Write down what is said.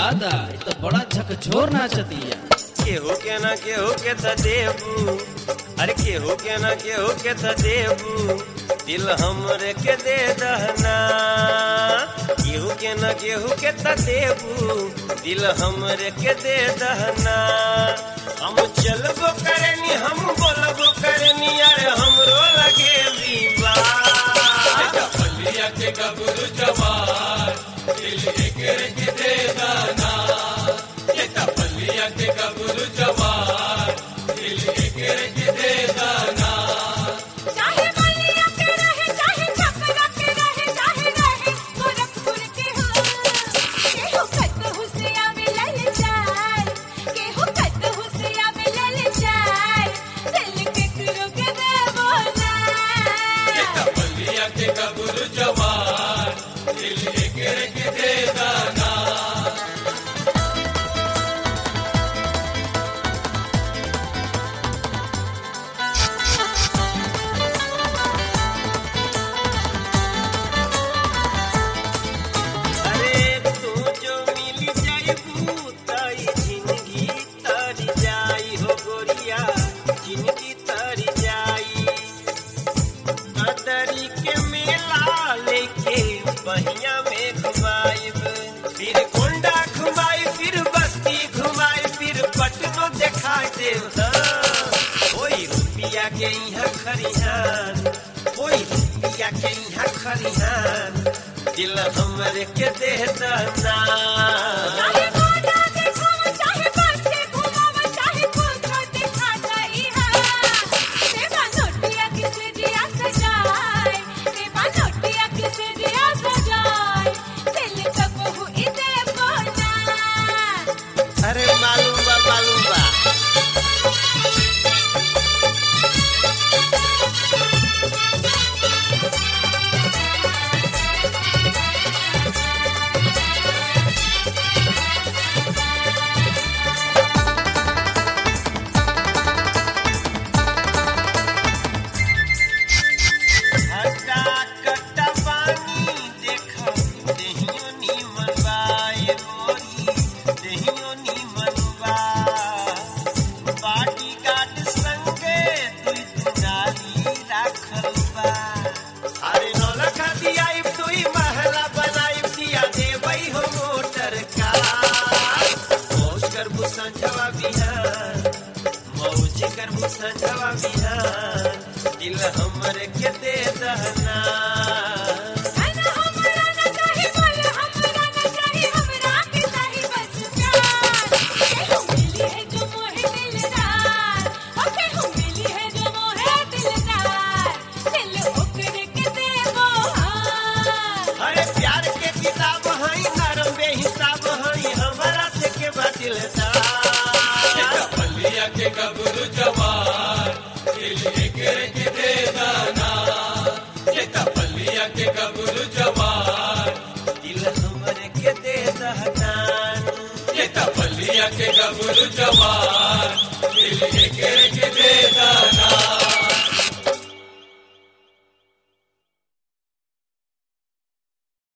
दादा ये तो बड़ा झकझोर नाचतिया। केहू के ना केहू के त देबू, अरे केहू के ना केहू के त देबू, दिल हमरे के दे दहना। केहू के ना केहू के त देबू, दिल हमरे के दे दहना। हम चलबो करनी हम बोलबो करनी, अरे हमरो लगे दीवा। पलिया के गबरू जवान दिल एकरे के दे दहना। पलिया के गबरू जवान दिल एकरे के दे दहना। चाहे बलिया के रहे चाहे छपरा के रहे चाहे रहे गोरखपुर के हो, केहू कतहु से आवे ललचार, केहू कतहु से आवे ललचार, दिल केकरो के देबो ना। पलिया के गबरू जवान दिल एकरे के दे दहना। बहिया में घुमाइब, फिर कोंडा घुमाई, फिर बस्ती घुमाई, फिर पटनो देखा देव। कोई रुपया के यहाँ खरिहान, कोई रुपया के यहाँ खरिहान, दिल हमरे के दे दना। चाहे कोना देखावा चाहे बस्ती घुमावा चाहे कुछो दिखा जाई हा, देवा नोटिया किसे दिया सजाए, देवा नोटिया किसे दिया सजाए, दिल कबहू ई देबो ना। अरे मालूम बा मालूम बा। हटा कट्टा पानी देखा देहियो नीमन बा, ए गोरी देहियो नीमन बा। बाटी गाट संगे दुई दुनाली राखल बा। अरे नौलखा दियाई दुई महला बनाई, दिया देबई हो मोटर का। मौज करबू संझवा बिहान, मौज करबू संझवा बिहान, दिल हमरे के दे दहना। अना हमरा ना चाही बोल हमरा ना चाही, हमरा के चाही बस प्यार। केहू मिली है जो मोहे दिलदार, ओ केहू मिली है जो मोहे दिलदार, दिल ओकरे के देबो हार। अरे प्यार के किताब हई नरम बेहिसाब हई, हमरा से के बदिलदार। पलिया के गबरू जवान दिल एकरे के दे दहना। पलिया के गबरू जवान दिल हमरे के दे दहना। पलिया के गबरू जवान दिल एकरे